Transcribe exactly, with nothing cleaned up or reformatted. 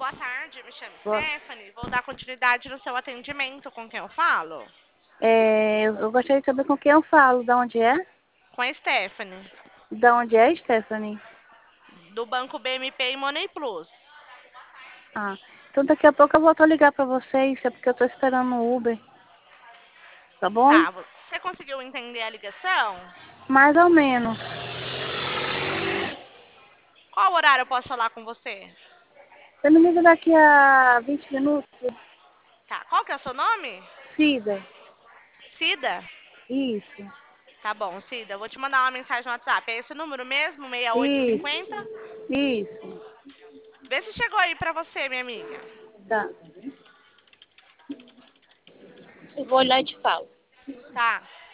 boa tarde. Me chamo Boa- Stephanie. Vou dar continuidade no seu atendimento. Com quem eu falo? É, eu eu gostaria de saber com quem eu falo. Da onde é? Com a Stephanie, Da onde é, Stephanie? do Banco B M P e Money Plus. Ah, então daqui a pouco eu volto a ligar pra vocês. É porque eu tô esperando o Uber. Tá bom? Tá, você conseguiu entender a ligação? Mais ou menos. Qual horário eu posso falar com você? Você me liga daqui a vinte minutos? Tá, qual que é o seu nome? Cida. Cida? Isso. Tá bom, Cida. Eu vou te mandar uma mensagem no WhatsApp. É esse número mesmo? Isso. sessenta e oito cinquenta? Isso. Vê se chegou aí pra você, minha amiga. Tá. Eu vou olhar e te falo. Tá.